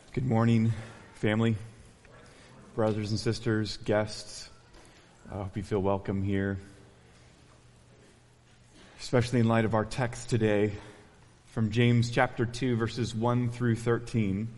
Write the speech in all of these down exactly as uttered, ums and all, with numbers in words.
Good morning, family, brothers and sisters, guests. I hope you feel welcome here, especially in light of our text today from James chapter two, verses one through thirteen.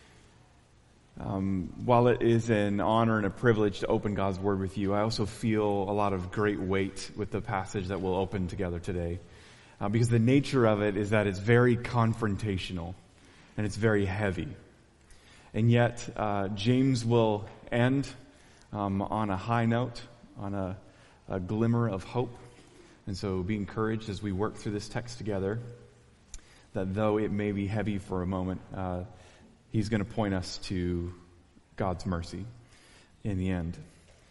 Um, while it is an honor and a privilege to open God's Word with you, I also feel a lot of great weight with the passage that we'll open together today, uh, because the nature of it is that it's very confrontational and it's very heavy. And yet, uh, James will end um, on a high note, on a, a glimmer of hope. And so be encouraged as we work through this text together, that though it may be heavy for a moment, uh, he's going to point us to God's mercy in the end.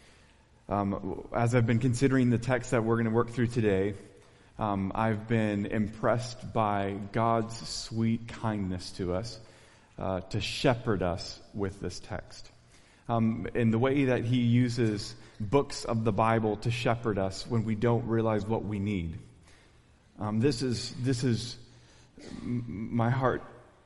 Um, as I've been considering the text that we're going to work through today, um, I've been impressed by God's sweet kindness to us. Uh, to shepherd us with this text. Um, in the way that he uses books of the Bible to shepherd us when we don't realize what we need. Um, this is, this is, my heart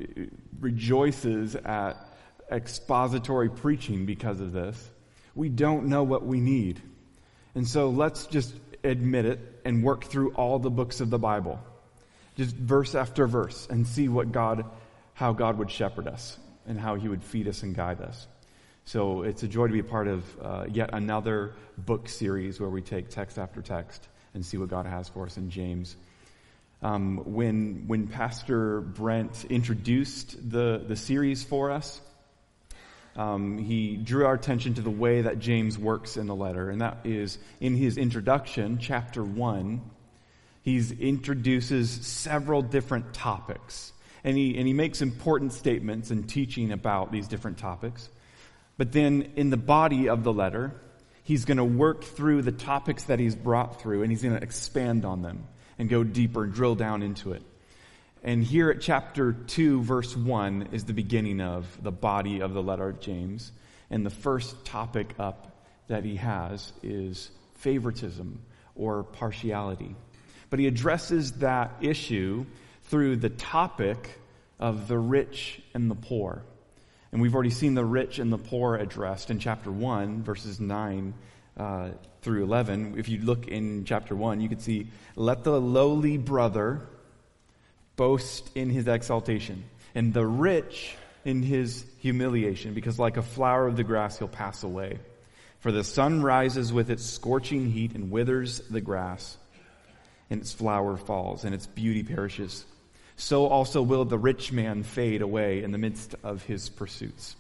rejoices at expository preaching because of this. We don't know what we need. And so let's just admit it and work through all the books of the Bible. Just verse after verse and see what God how God would shepherd us and how he would feed us and guide us. So it's a joy to be a part of uh, yet another book series where we take text after text and see what God has for us in James. Um, when when Pastor Brent introduced the, the series for us, um, he drew our attention to the way that James works in the letter, and that is in his introduction, chapter one, he introduces several different topics. And he, and he makes important statements in teaching about these different topics. But then in the body of the letter, he's going to work through the topics that he's brought through, and he's going to expand on them and go deeper and drill down into it. And here at chapter two, verse one, is the beginning of the body of the letter of James. And the first topic up that he has is favoritism or partiality. But he addresses that issue through the topic of the rich and the poor. And we've already seen the rich and the poor addressed in chapter one, verses nine uh, through eleven. If you look in chapter one, you can see, let the lowly brother boast in his exaltation, and the rich in his humiliation, because like a flower of the grass he'll pass away. For the sun rises with its scorching heat and withers the grass, and its flower falls, and its beauty perishes. So also will the rich man fade away in the midst of his pursuits.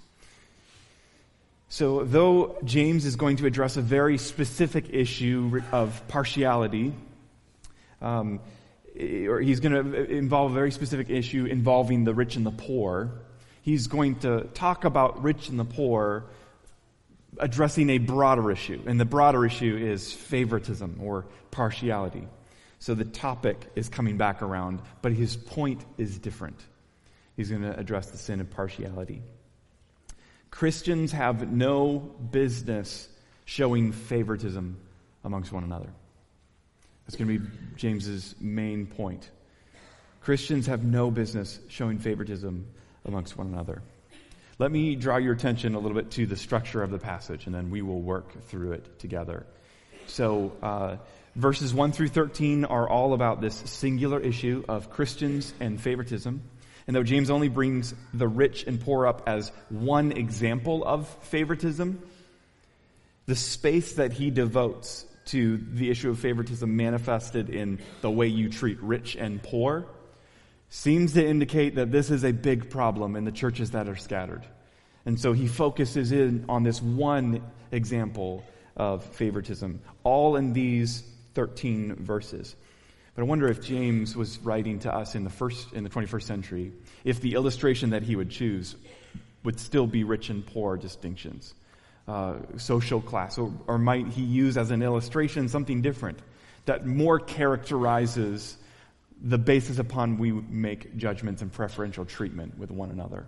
So though James is going to address a very specific issue of partiality, um, or he's going to involve a very specific issue involving the rich and the poor, he's going to talk about rich and the poor addressing a broader issue. And the broader issue is favoritism or partiality. So the topic is coming back around, but his point is different. He's going to address the sin of partiality. Christians have no business showing favoritism amongst one another. That's going to be James's main point. Christians have no business showing favoritism amongst one another. Let me draw your attention a little bit to the structure of the passage, and then we will work through it together. So, uh, Verses one through thirteen are all about this singular issue of Christians and favoritism. And though James only brings the rich and poor up as one example of favoritism, the space that he devotes to the issue of favoritism manifested in the way you treat rich and poor seems to indicate that this is a big problem in the churches that are scattered. And so he focuses in on this one example of favoritism, all in these thirteen verses. But I wonder if James was writing to us in the first in the twenty-first century, if the illustration that he would choose would still be rich and poor distinctions, uh, social class, or, or might he use as an illustration something different that more characterizes the basis upon we make judgments and preferential treatment with one another.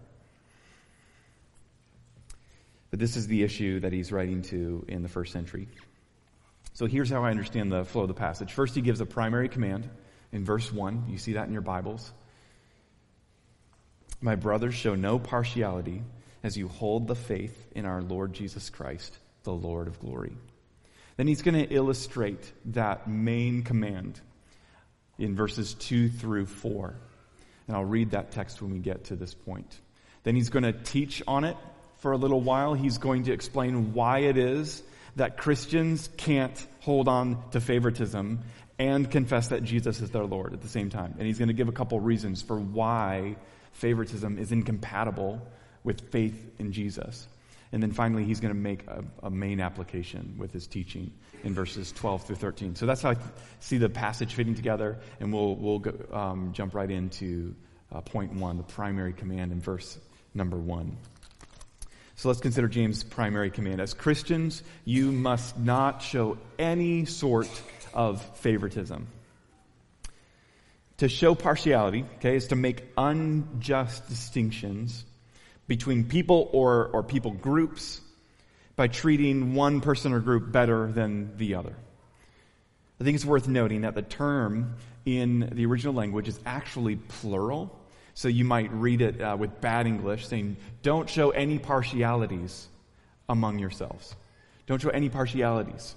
But this is the issue that he's writing to in the first century. So here's how I understand the flow of the passage. First, he gives a primary command in verse one. You see that in your Bibles. My brothers, show no partiality as you hold the faith in our Lord Jesus Christ, the Lord of glory. Then he's going to illustrate that main command in verses two through four. And I'll read that text when we get to this point. Then he's going to teach on it for a little while. He's going to explain why it is that Christians can't hold on to favoritism and confess that Jesus is their Lord at the same time. And he's going to give a couple reasons for why favoritism is incompatible with faith in Jesus. And then finally, he's going to make a, a main application with his teaching in verses twelve through thirteen. So that's how I th- see the passage fitting together, and we'll we'll go, um, jump right into uh, point one, the primary command in verse number one. So let's consider James' primary command. As Christians, you must not show any sort of favoritism. To show partiality, okay, is to make unjust distinctions between people or, or people groups by treating one person or group better than the other. I think it's worth noting that the term in the original language is actually plural. So you might read it uh, with bad English saying, don't show any partialities among yourselves. Don't show any partialities.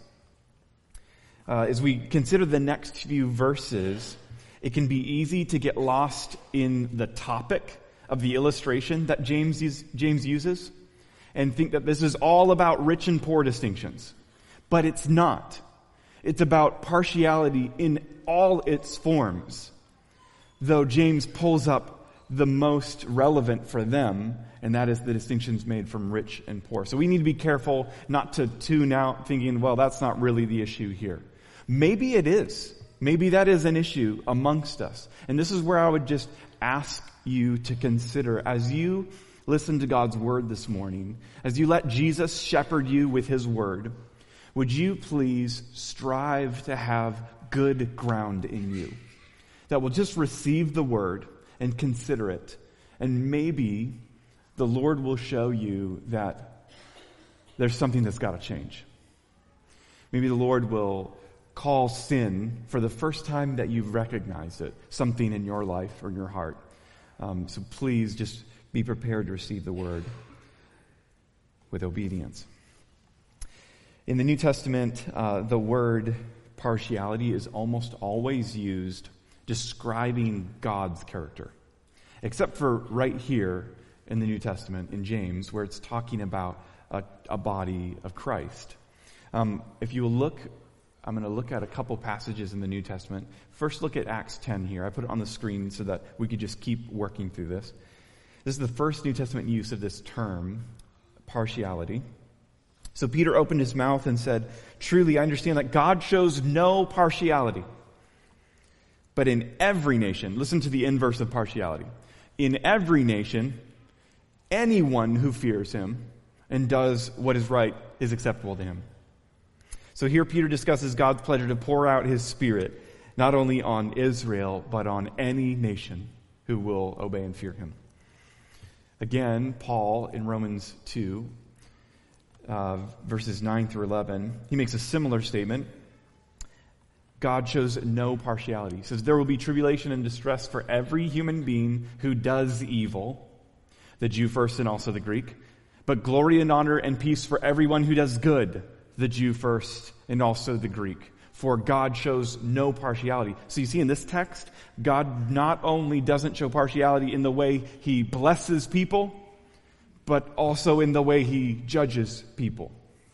Uh, as we consider the next few verses, it can be easy to get lost in the topic of the illustration that James use, James uses and think that this is all about rich and poor distinctions. But it's not. It's about partiality in all its forms. Though James pulls up the most relevant for them, and that is the distinctions made from rich and poor. So we need to be careful not to tune out thinking, well, that's not really the issue here. Maybe it is. Maybe that is an issue amongst us. And this is where I would just ask you to consider as you listen to God's word this morning, as you let Jesus shepherd you with his word, would you please strive to have good ground in you that will just receive the word and consider it, and maybe the Lord will show you that there's something that's got to change. Maybe the Lord will call sin for the first time that you've recognized it, something in your life or in your heart. Um, so please just be prepared to receive the word with obedience. In the New Testament, uh, the word partiality is almost always used describing God's character, except for right here in the New Testament, in James, where it's talking about a, a body of Christ. Um, if you will look, I'm going to look at a couple passages in the New Testament. First, look at Acts ten here. I put it on the screen so that we could just keep working through this. This is the first New Testament use of this term, partiality. So Peter opened his mouth and said, "Truly, I understand that God shows no partiality. But in every nation," listen to the inverse of partiality. "In every nation, anyone who fears him and does what is right is acceptable to him." So here Peter discusses God's pleasure to pour out his Spirit, not only on Israel, but on any nation who will obey and fear him. Again, Paul in Romans two, uh, verses nine through eleven, he makes a similar statement. God shows no partiality. He says, "There will be tribulation and distress for every human being who does evil," the Jew first and also the Greek, "but glory and honor and peace for everyone who does good," the Jew first and also the Greek. For God shows no partiality. So you see in this text, God not only doesn't show partiality in the way he blesses people, but also in the way he judges people.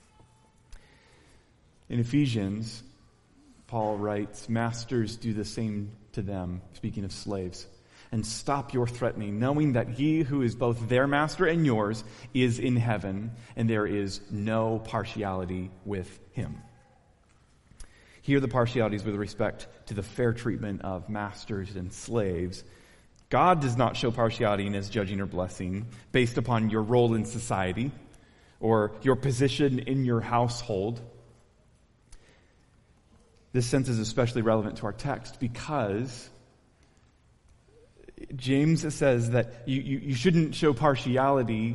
In Ephesians, Paul writes, "Masters, do the same to them," speaking of slaves, "and stop your threatening, knowing that he who is both their master and yours is in heaven, and there is no partiality with him." Here the partiality is with respect to the fair treatment of masters and slaves. God does not show partiality in his judging or blessing based upon your role in society or your position in your household. This sense is especially relevant to our text because James says that you, you, you shouldn't show partiality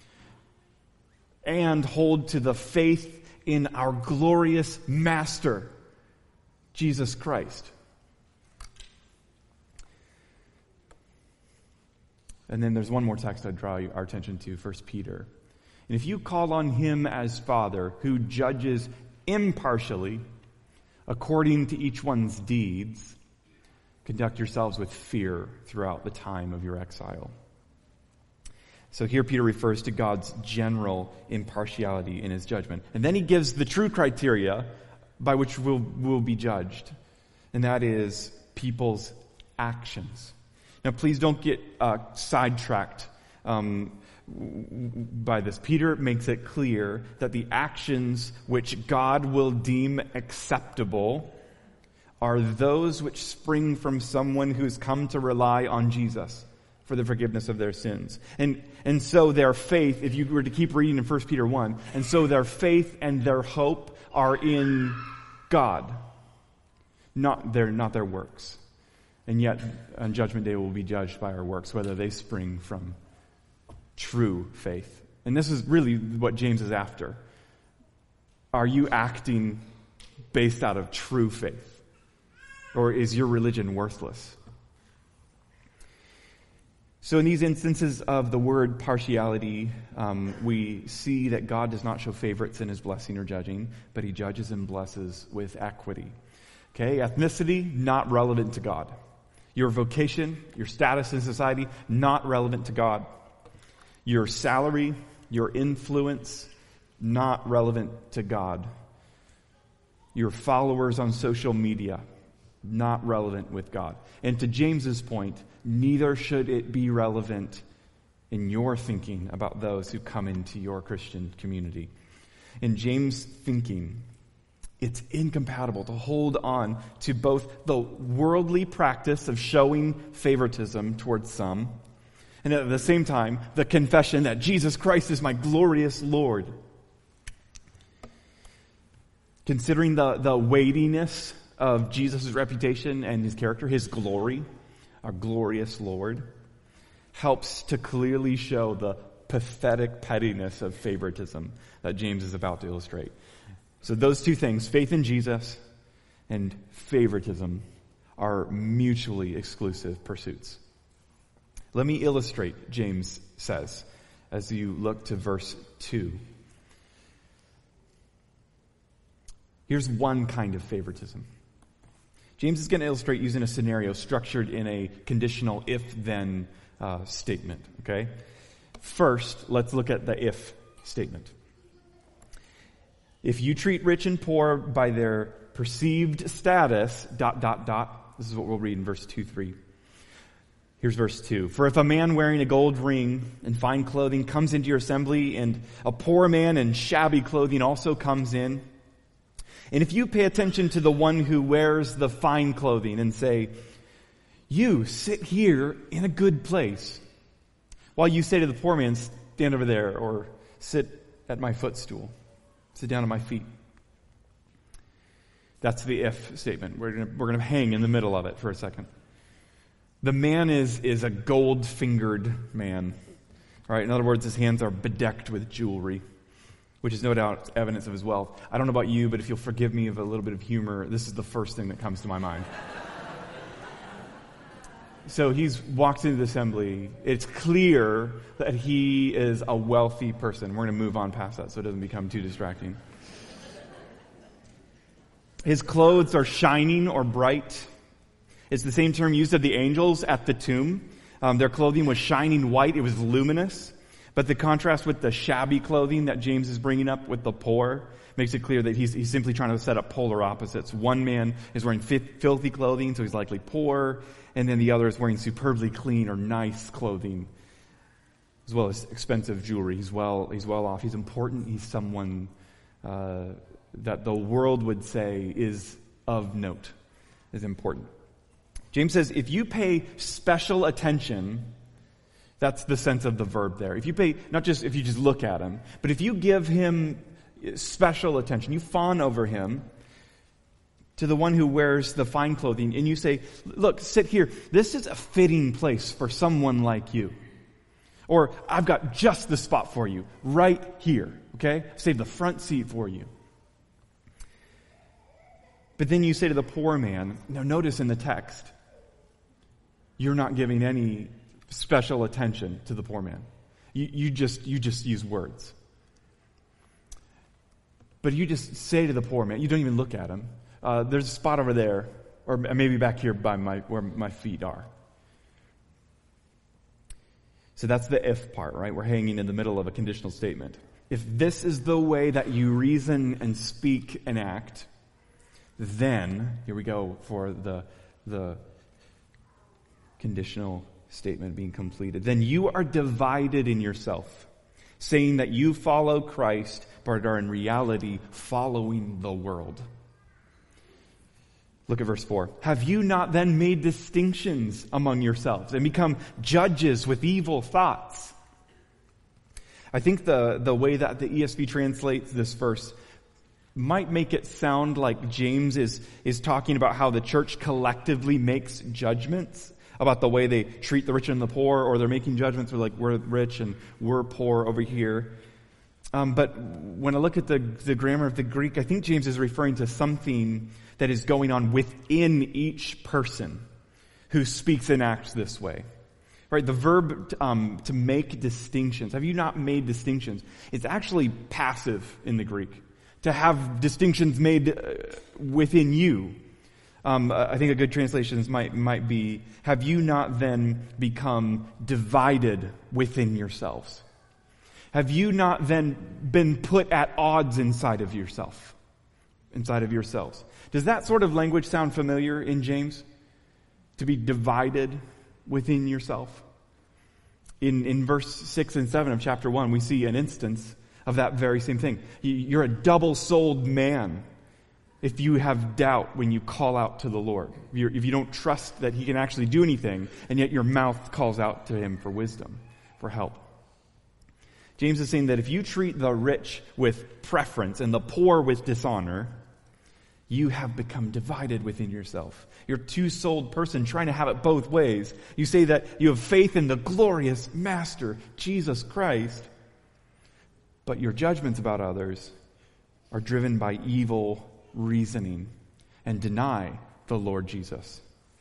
and hold to the faith in our glorious Master, Jesus Christ. And then there's one more text I'd draw our attention to, First Peter. And if you call on him as Father, who judges impartially according to each one's deeds, conduct yourselves with fear throughout the time of your exile. So here Peter refers to God's general impartiality in his judgment. And then he gives the true criteria by which we'll, we'll be judged. And that is people's actions. Now please don't get uh, sidetracked um, by this. Peter makes it clear that the actions which God will deem acceptable are those which spring from someone who's come to rely on Jesus for the forgiveness of their sins. And and so their faith, if you were to keep reading in First Peter one, and so their faith and their hope are in God, not their not their works. And yet on Judgment Day we'll be judged by our works, whether they spring from true faith. And this is really what James is after. Are you acting based out of true faith? Or is your religion worthless? So in these instances of the word partiality, um, we see that God does not show favorites in his blessing or judging, but he judges and blesses with equity. Okay, ethnicity, not relevant to God. Your vocation, your status in society, not relevant to God. Your salary, your influence, not relevant to God. Your followers on social media, not relevant with God. And to James's point, neither should it be relevant in your thinking about those who come into your Christian community. In James' thinking, it's incompatible to hold on to both the worldly practice of showing favoritism towards some, and at the same time, the confession that Jesus Christ is my glorious Lord. Considering the, the weightiness of Jesus' reputation and his character, his glory, our glorious Lord, helps to clearly show the pathetic pettiness of favoritism that James is about to illustrate. So those two things, faith in Jesus and favoritism, are mutually exclusive pursuits. Let me illustrate, James says, as you look to verse two. Here's one kind of favoritism. James is going to illustrate using a scenario structured in a conditional if-then uh, statement, okay? First, let's look at the if statement. If you treat rich and poor by their perceived status, dot, dot, dot, this is what we'll read in verse two, three. Here's verse two. For if a man wearing a gold ring and fine clothing comes into your assembly, and a poor man in shabby clothing also comes in, and if you pay attention to the one who wears the fine clothing and say, you sit here in a good place, while you say to the poor man, stand over there, or sit at my footstool, sit down at my feet. That's the if statement. We're going we're going to hang in the middle of it for a second. The man is, is a gold-fingered man. All right, in other words, his hands are bedecked with jewelry, which is no doubt evidence of his wealth. I don't know about you, but if you'll forgive me of a little bit of humor, this is the first thing that comes to my mind. So he's walked into the assembly. It's clear that he is a wealthy person. We're going to move on past that so it doesn't become too distracting. His clothes are shining or bright. It's the same term used of the angels at the tomb. Um, their clothing was shining white. It was luminous. But the contrast with the shabby clothing that James is bringing up with the poor makes it clear that he's, he's simply trying to set up polar opposites. One man is wearing fi- filthy clothing, so he's likely poor, and then the other is wearing superbly clean or nice clothing, as well as expensive jewelry. He's well, he's well off. He's important. He's someone uh, that the world would say is of note, is important. James says, if you pay special attention, that's the sense of the verb there. If you pay, not just if you just look at him, but if you give him special attention, you fawn over him, to the one who wears the fine clothing, and you say, look, sit here. This is a fitting place for someone like you. Or, I've got just the spot for you, right here, okay? Save the front seat for you. But then you say to the poor man, now notice in the text, you're not giving any special attention to the poor man. You, you just you just use words. But you just say to the poor man, you don't even look at him. Uh, there's a spot over there, or maybe back here by my where my feet are. So that's the if part, right? We're hanging in the middle of a conditional statement. If this is the way that you reason and speak and act, then, here we go for the, the conditional statement being completed, then you are divided in yourself, saying that you follow Christ, but are in reality following the world. Look at verse four. Have you not then made distinctions among yourselves and become judges with evil thoughts? I think the, the way that the E S V translates this verse might make it sound like James is, is talking about how the church collectively makes judgments about the way they treat the rich and the poor, or they're making judgments where like we're rich and we're poor over here. Um, but when I look at the, the grammar of the Greek, I think James is referring to something that is going on within each person who speaks and acts this way. Right, the verb um, to make distinctions. Have you not made distinctions? It's actually passive in the Greek. To have distinctions made uh, within you. Um, I think a good translation might might be, have you not then become divided within yourselves? Have you not then been put at odds inside of yourself? Inside of yourselves. Does that sort of language sound familiar in James? To be divided within yourself. In in verse six and seven of chapter one, we see an instance of that very same thing. You're a double-souled man if you have doubt when you call out to the Lord. If, you're, if you don't trust that He can actually do anything, and yet your mouth calls out to Him for wisdom, for help. James is saying that if you treat the rich with preference and the poor with dishonor, you have become divided within yourself. You're a two-souled person trying to have it both ways. You say that you have faith in the glorious Master, Jesus Christ, but your judgments about others are driven by evil reasoning and deny the Lord Jesus.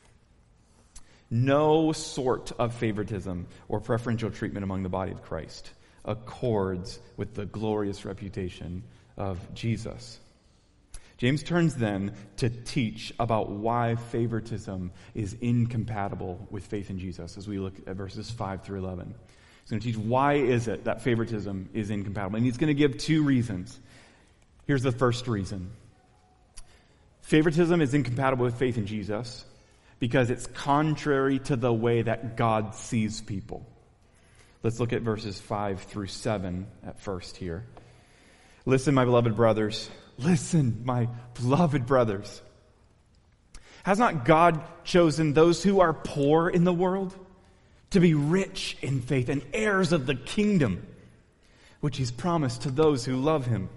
No sort of favoritism or preferential treatment among the body of Christ accords with the glorious reputation of Jesus. James turns then to teach about why favoritism is incompatible with faith in Jesus as we look at verses five through eleven. He's going to teach why is it that favoritism is incompatible. And he's going to give two reasons. Here's the first reason. Favoritism is incompatible with faith in Jesus because it's contrary to the way that God sees people. Let's look at verses five through seven at first here. Listen, my beloved brothers. Listen, my beloved brothers. Has not God chosen those who are poor in the world to be rich in faith and heirs of the kingdom, which He's promised to those who love Him?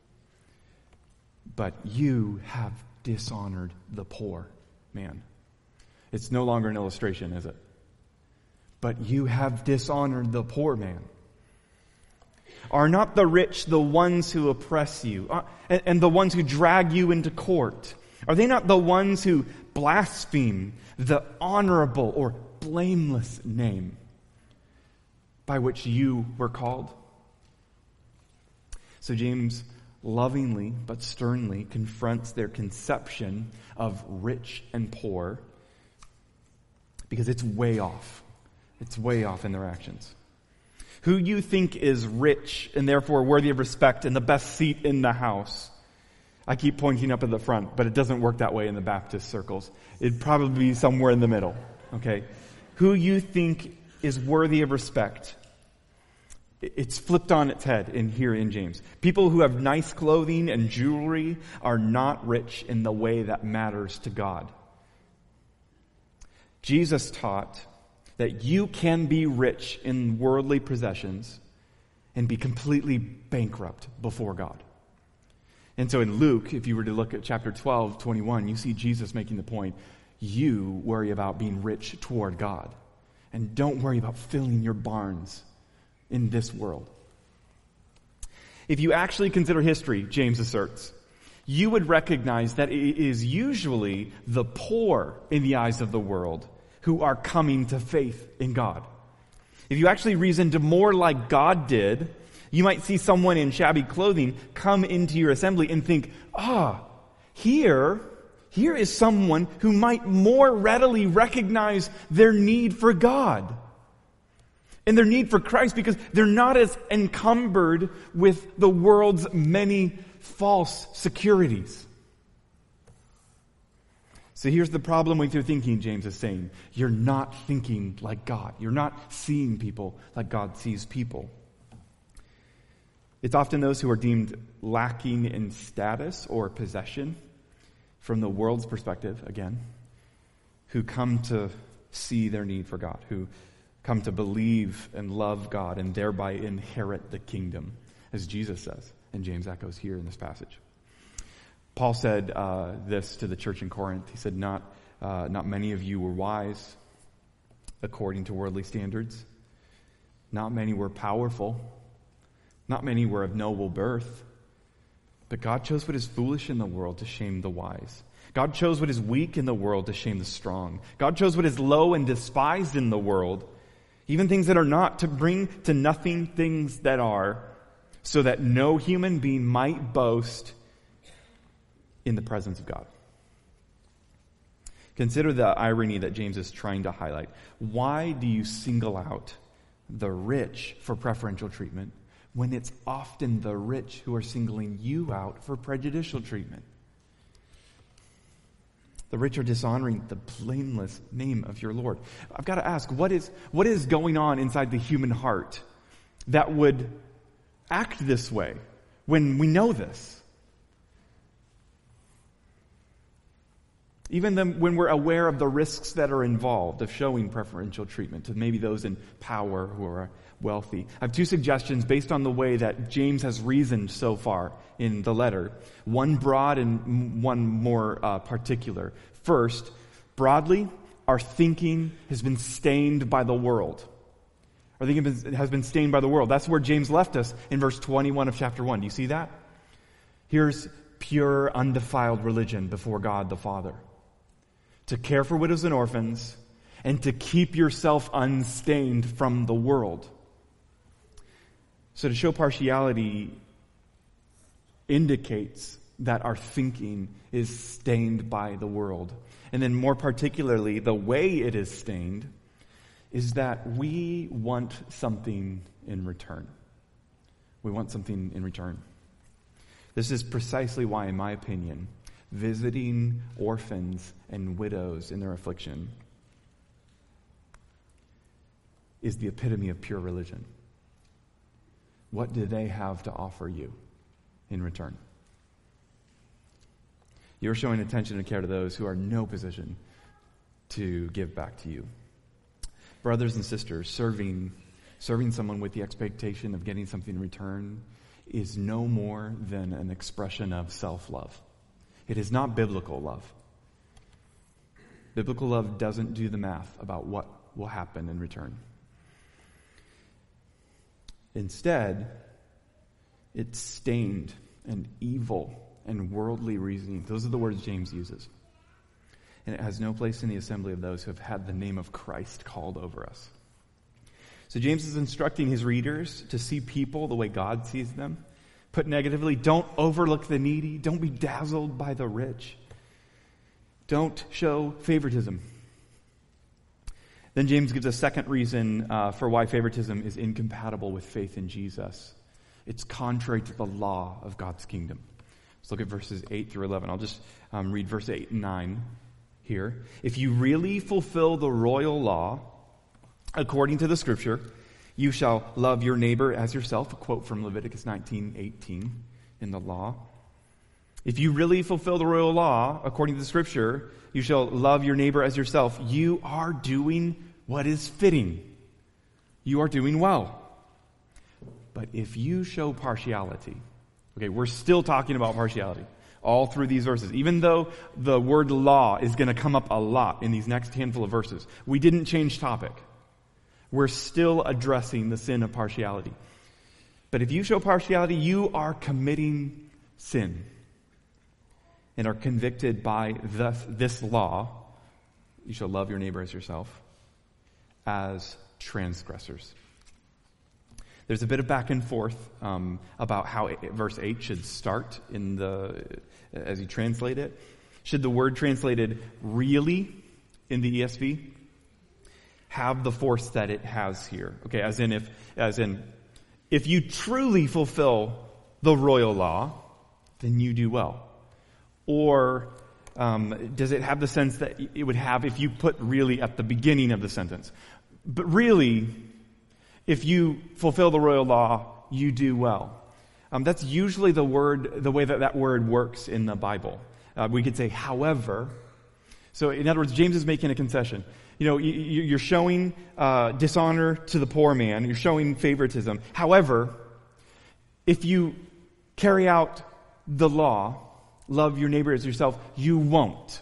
But you have dishonored the poor man. It's no longer an illustration, is it? But you have dishonored the poor man. Are not the rich the ones who oppress you, uh, and, and the ones who drag you into court? Are they not the ones who blaspheme the honorable or blameless name by which you were called? So James lovingly but sternly confronts their conception of rich and poor because it's way off. It's way off in their actions. Who you think is rich and therefore worthy of respect and the best seat in the house. I keep pointing up at the front, but it doesn't work that way in the Baptist circles. It'd probably be somewhere in the middle. Okay? Who you think is worthy of respect. It's flipped on its head in here in James. People who have nice clothing and jewelry are not rich in the way that matters to God. Jesus taught that you can be rich in worldly possessions and be completely bankrupt before God. And so in Luke, if you were to look at chapter twelve, twenty-one, you see Jesus making the point, you worry about being rich toward God. And don't worry about filling your barns in this world. If you actually consider history, James asserts, you would recognize that it is usually the poor in the eyes of the world who are coming to faith in God. If you actually reasoned more like God did, you might see someone in shabby clothing come into your assembly and think, ah, here, here is someone who might more readily recognize their need for God and their need for Christ because they're not as encumbered with the world's many false securities. So here's the problem with your thinking, James is saying. You're not thinking like God. You're not seeing people like God sees people. It's often those who are deemed lacking in status or possession, from the world's perspective, again, who come to see their need for God, who come to believe and love God and thereby inherit the kingdom, as Jesus says, and James echoes here in this passage. Paul said uh, this to the church in Corinth. He said, not, uh, not many of you were wise according to worldly standards. Not many were powerful. Not many were of noble birth. But God chose what is foolish in the world to shame the wise. God chose what is weak in the world to shame the strong. God chose what is low and despised in the world, even things that are not, to bring to nothing things that are, so that no human being might boast in the presence of God. Consider the irony that James is trying to highlight. Why do you single out the rich for preferential treatment when it's often the rich who are singling you out for prejudicial treatment? The rich are dishonoring the blameless name of your Lord. I've got to ask, what is, what is going on inside the human heart that would act this way when we know this? Even then, when we're aware of the risks that are involved of showing preferential treatment to maybe those in power who are wealthy. I have two suggestions based on the way that James has reasoned so far in the letter. One broad and one more uh, particular. First, broadly, our thinking has been stained by the world. Our thinking has been stained by the world. That's where James left us in verse twenty-one of chapter one. Do you see that? Here's pure, undefiled religion before God the Father. To care for widows and orphans, and to keep yourself unstained from the world. So to show partiality indicates that our thinking is stained by the world. And then more particularly, the way it is stained is that we want something in return. We want something in return. This is precisely why, in my opinion, visiting orphans and widows in their affliction is the epitome of pure religion. What do they have to offer you in return? You're showing attention and care to those who are in no position to give back to you. Brothers and sisters, serving, serving someone with the expectation of getting something in return is no more than an expression of self-love. It is not biblical love. Biblical love doesn't do the math about what will happen in return. Instead, it's stained and evil and worldly reasoning. Those are the words James uses. And it has no place in the assembly of those who have had the name of Christ called over us. So James is instructing his readers to see people the way God sees them. Put negatively, don't overlook the needy. Don't be dazzled by the rich. Don't show favoritism. Then James gives a second reason uh, for why favoritism is incompatible with faith in Jesus. It's contrary to the law of God's kingdom. Let's look at verses eight through eleven. I'll just um, read verse eight and nine here. If you really fulfill the royal law, according to the scripture, you shall love your neighbor as yourself, a quote from Leviticus nineteen eighteen in the law. If you really fulfill the royal law, according to the scripture, you shall love your neighbor as yourself. You are doing what is fitting. You are doing well. But if you show partiality, okay, we're still talking about partiality all through these verses. Even though the word law is going to come up a lot in these next handful of verses, we didn't change topic. We're still addressing the sin of partiality. But if you show partiality, you are committing sin and are convicted by this, this law. You shall love your neighbor as yourself, as transgressors. There's a bit of back and forth um, about how it, verse eight should start in the as you translate it. Should the word translated really in the E S V have the force that it has here? Okay, as in if as in if you truly fulfill the royal law, then you do well. Or um, does it have the sense that it would have if you put really at the beginning of the sentence? But really, if you fulfill the royal law, you do well. Um, that's usually the word, the way that that word works in the Bible. Uh, we could say, however. So in other words, James is making a concession. You know, you, you're showing uh, dishonor to the poor man. You're showing favoritism. However, if you carry out the law, love your neighbor as yourself, you won't.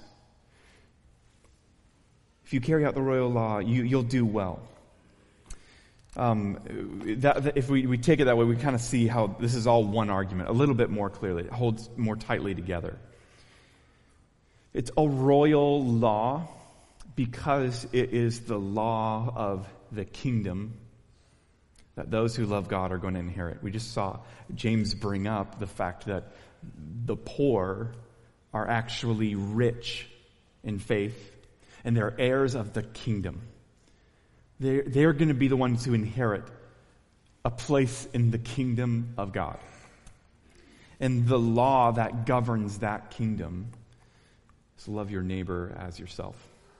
If you carry out the royal law, you, you'll do well. Um, that, that if we, we take it that way, we kind of see how this is all one argument, a little bit more clearly. It holds more tightly together. It's a royal law because it is the law of the kingdom that those who love God are going to inherit. We just saw James bring up the fact that the poor are actually rich in faith and they're heirs of the kingdom. They're, they're going to be the ones who inherit a place in the kingdom of God. And the law that governs that kingdom is love your neighbor as yourself,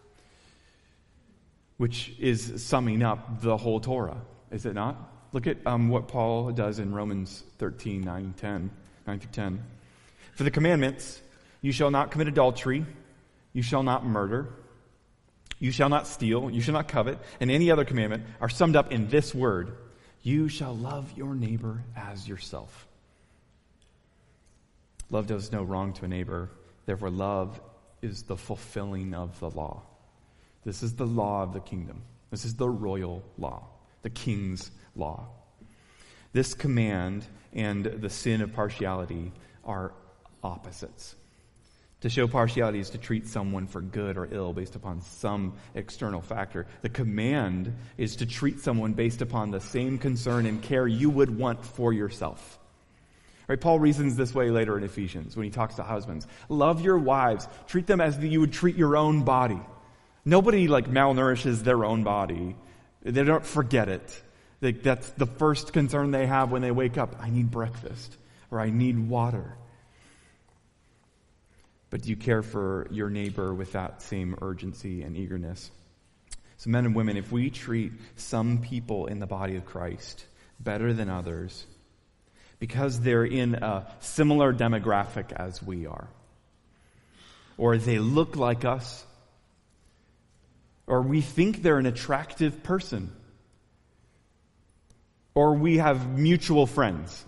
which is summing up the whole Torah, is it not? Look at um, what Paul does in Romans thirteen, nine, ten, nine through ten. For the commandments, you shall not commit adultery, you shall not murder, you shall not steal, you shall not covet, and any other commandment are summed up in this word: you shall love your neighbor as yourself. Love does no wrong to a neighbor, therefore love is the fulfilling of the law. This is the law of the kingdom. This is the royal law, the king's law. This command and the sin of partiality are opposites. To show partiality is to treat someone for good or ill based upon some external factor. The command is to treat someone based upon the same concern and care you would want for yourself. Right? Paul reasons this way later in Ephesians when he talks to husbands. Love your wives. Treat them as you would treat your own body. Nobody like malnourishes their own body. They don't forget it. They, that's the first concern they have when they wake up. I need breakfast, or I need water. But do you care for your neighbor with that same urgency and eagerness? So men and women, if we treat some people in the body of Christ better than others because they're in a similar demographic as we are, or they look like us, or we think they're an attractive person, or we have mutual friends,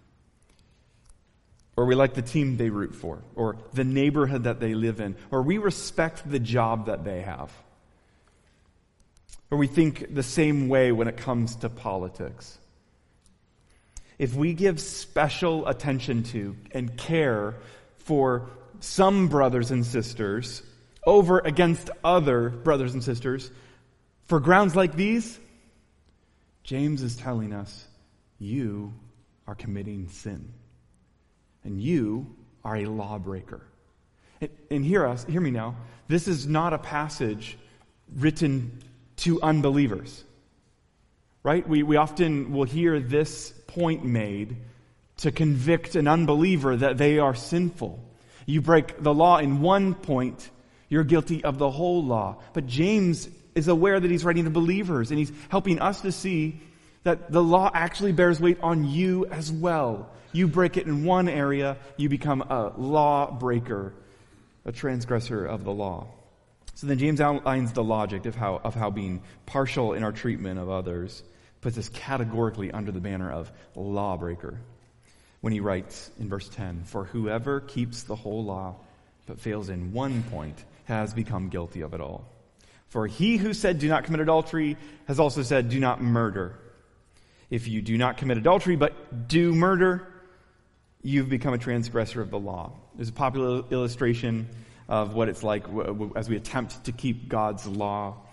or we like the team they root for, or the neighborhood that they live in, or we respect the job that they have, or we think the same way when it comes to politics. If we give special attention to and care for some brothers and sisters over against other brothers and sisters for grounds like these, James is telling us, you are committing sin. And you are a lawbreaker. And, and hear us, hear me now. This is not a passage written to unbelievers. Right? We, we often will hear this point made to convict an unbeliever that they are sinful. You break the law in one point, you're guilty of the whole law. But James is aware that he's writing to believers, and he's helping us to see that the law actually bears weight on you as well. You break it in one area, you become a lawbreaker, a transgressor of the law. So then James outlines the logic of how of how being partial in our treatment of others puts us categorically under the banner of lawbreaker. When he writes in verse ten, "For whoever keeps the whole law but fails in one point has become guilty of it all. For he who said, 'Do not commit adultery,' has also said, 'Do not murder.' If you do not commit adultery but do murder, you've become a transgressor of the law." There's a popular illustration of what it's like as we attempt to keep God's law.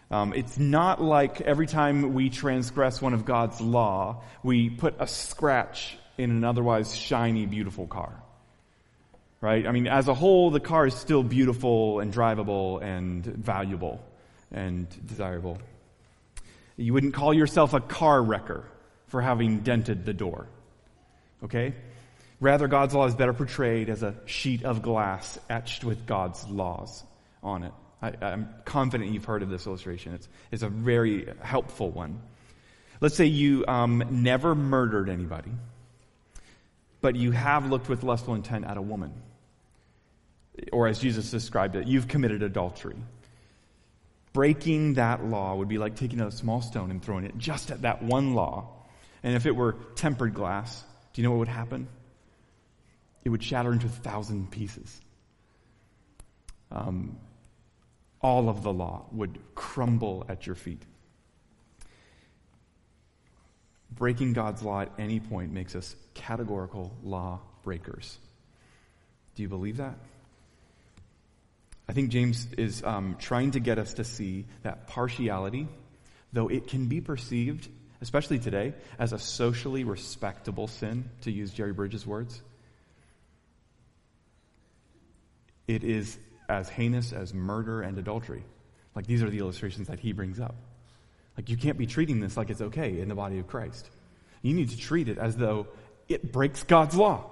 Um, it's not like every time we transgress one of God's law, we put a scratch in an otherwise shiny, beautiful car. Right? I mean, as a whole, the car is still beautiful and drivable and valuable and desirable. You wouldn't call yourself a car wrecker for having dented the door. Okay? Rather, God's law is better portrayed as a sheet of glass etched with God's laws on it. I, I'm confident you've heard of this illustration. It's, it's a very helpful one. Let's say you um, never murdered anybody, but you have looked with lustful intent at a woman. Or as Jesus described it, you've committed adultery. Breaking that law would be like taking a small stone and throwing it just at that one law. And if it were tempered glass, do you know what would happen? It would shatter into a thousand pieces. Um, all of the law would crumble at your feet. Breaking God's law at any point makes us categorical law breakers. Do you believe that? I think James is um, trying to get us to see that partiality, though it can be perceived, especially today, as a socially respectable sin, to use Jerry Bridges' words, it is as heinous as murder and adultery. Like, these are the illustrations that he brings up. Like, you can't be treating this like it's okay in the body of Christ. You need to treat it as though it breaks God's law.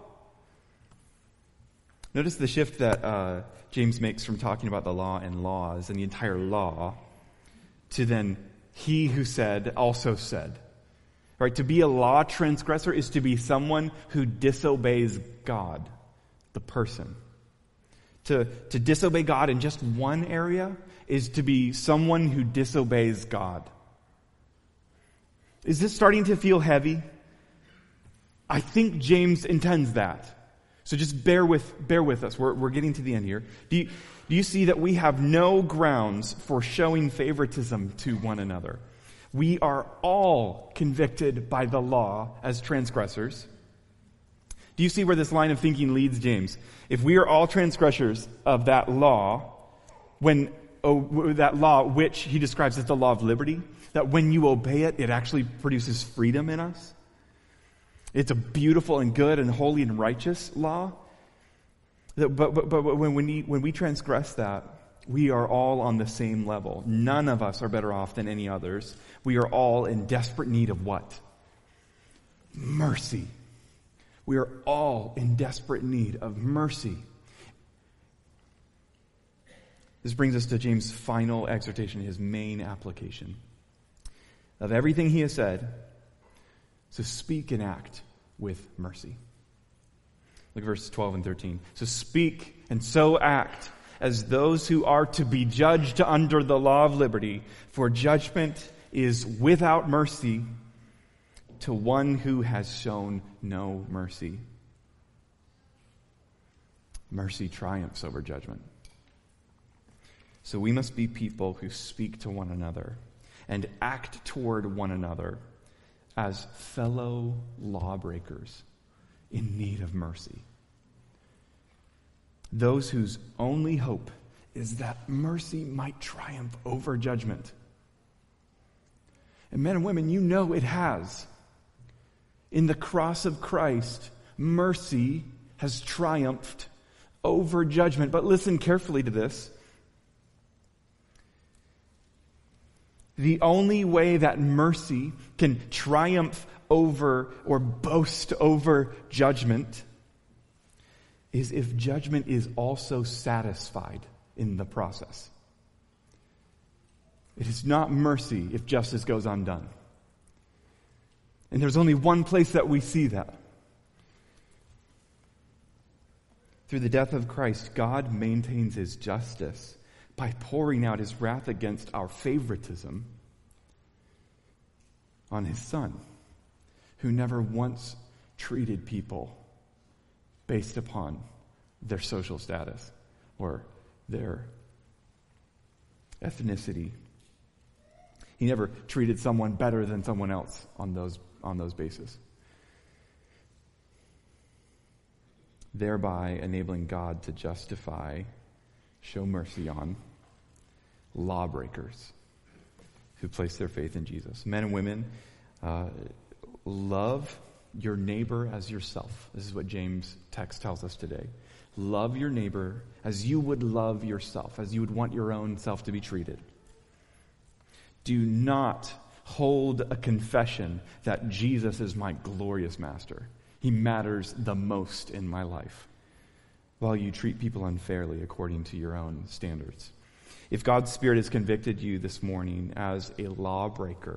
Notice the shift that uh, James makes from talking about the law and laws and the entire law to then he who said also said. Right? To be a law transgressor is to be someone who disobeys God, the person. To, to disobey God in just one area is to be someone who disobeys God. Is this starting to feel heavy? I think James intends that. So just bear with bear with us. We're we're getting to the end here. Do you, do you see that we have no grounds for showing favoritism to one another? We are all convicted by the law as transgressors. Do you see where this line of thinking leads, James? If we are all transgressors of that law, when oh, that law which he describes as the law of liberty, that when you obey it, it actually produces freedom in us. It's a beautiful and good and holy and righteous law. But, but, but, but when, we, when we transgress that, we are all on the same level. None of us are better off than any others. We are all in desperate need of what? Mercy. We are all in desperate need of mercy. This brings us to James' final exhortation, his main application. Of everything he has said, so speak and act with mercy. Look at verses twelve and thirteen. So speak and so act as those who are to be judged under the law of liberty, for judgment is without mercy to one who has shown no mercy. Mercy triumphs over judgment. So we must be people who speak to one another and act toward one another as fellow lawbreakers in need of mercy. Those whose only hope is that mercy might triumph over judgment. And men and women, you know it has. In the cross of Christ, mercy has triumphed over judgment. But listen carefully to this. The only way that mercy can triumph over or boast over judgment is if judgment is also satisfied in the process. It is not mercy if justice goes undone. And there's only one place that we see that. Through the death of Christ, God maintains his justice by pouring out his wrath against our favoritism on his Son, who never once treated people based upon their social status or their ethnicity. He never treated someone better than someone else on those on those bases, thereby enabling God to justify, show mercy on lawbreakers who place their faith in Jesus. Men and women, uh, love your neighbor as yourself. This is what James' text tells us today. Love your neighbor as you would love yourself, as you would want your own self to be treated. Do not hold a confession that Jesus is my glorious master. He matters the most in my life, while you treat people unfairly according to your own standards. If God's Spirit has convicted you this morning as a lawbreaker,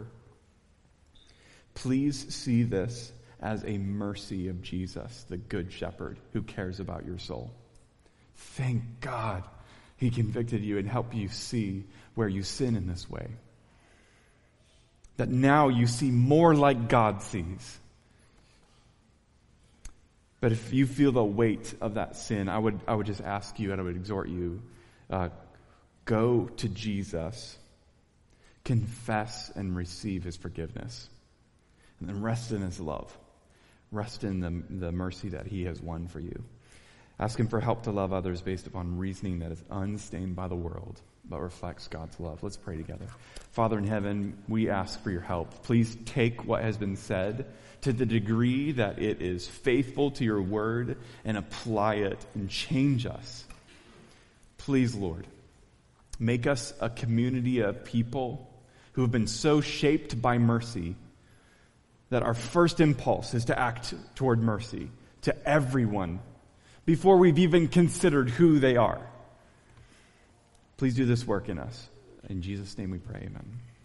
please see this as a mercy of Jesus, the Good Shepherd who cares about your soul. Thank God he convicted you and helped you see where you sin in this way. That now you see more like God sees. But if you feel the weight of that sin, I would I would just ask you and I would exhort you, uh, go to Jesus, confess and receive his forgiveness, and then rest in his love. Rest in the, the mercy that he has won for you. Ask him for help to love others based upon reasoning that is unstained by the world, but reflects God's love. Let's pray together. Father in heaven, we ask for your help. Please take what has been said to the degree that it is faithful to your word and apply it and change us. Please, Lord, make us a community of people who have been so shaped by mercy that our first impulse is to act toward mercy to everyone before we've even considered who they are. Please do this work in us. In Jesus' name we pray, amen.